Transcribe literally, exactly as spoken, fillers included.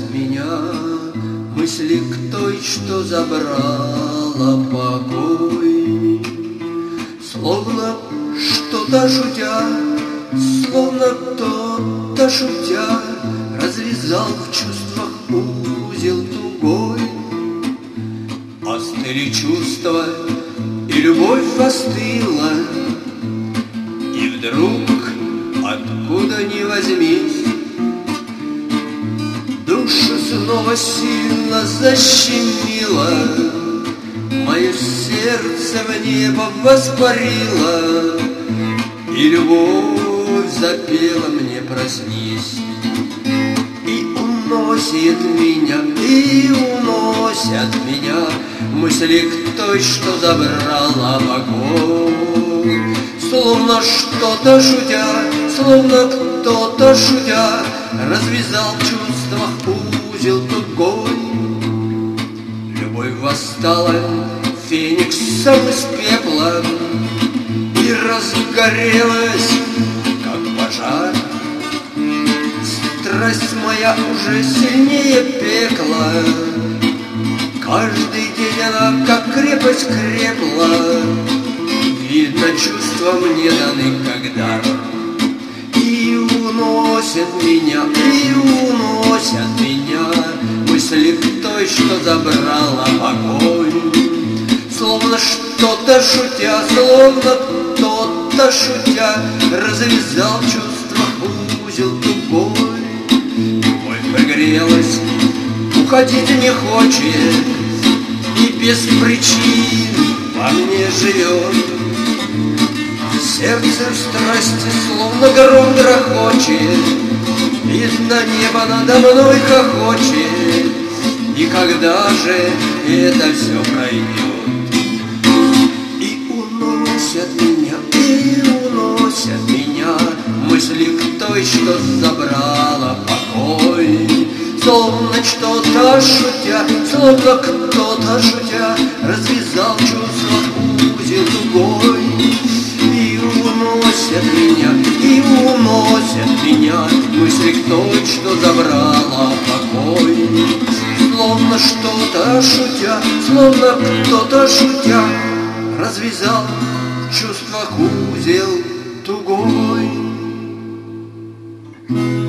меня мысли к той, что забрала покой. Словно что-то шутя, словно кто-то шутя развязал в чувствах узел тугой. Остыли чувства, и любовь остыла, и вдруг, откуда ни возьмись, душу снова сильно защемило, мое сердце в небо воспарило, и любовь запела мне: проснись. И уносит меня, и уносят меня мысли к той, что забрала покой. Словно что-то шутя, словно кто-то шутя развязал в чувствах узел тугой. Любовь восстала фениксом из пепла и разгорелась, как пожар. Страсть моя уже сильнее пекла, каждый день она как крепость крепла. Видно, чувства мне даны как дар, и уносят меня, и уносят меня мысли к той, что забрала покой. Словно что-то шутя, словно кто-то шутя развязал в чувствах узел тугой. Любовь пригрелась, уходить не хочет, и без причин во мне живет. Сердце в страсти словно гром грохочет, видно, небо надо мной хохочет. И когда же это все пройдет? И уносят меня, и уносят меня мысли к той, что забрала покой. Словно что-то шутя, словно кто-то шутя развязал в чувствах узел тугой. И уносят меня, и уносят меня мысли к той, что забрала покой. Словно что-то шутя, словно кто-то шутя развязал в чувствах узел тугой.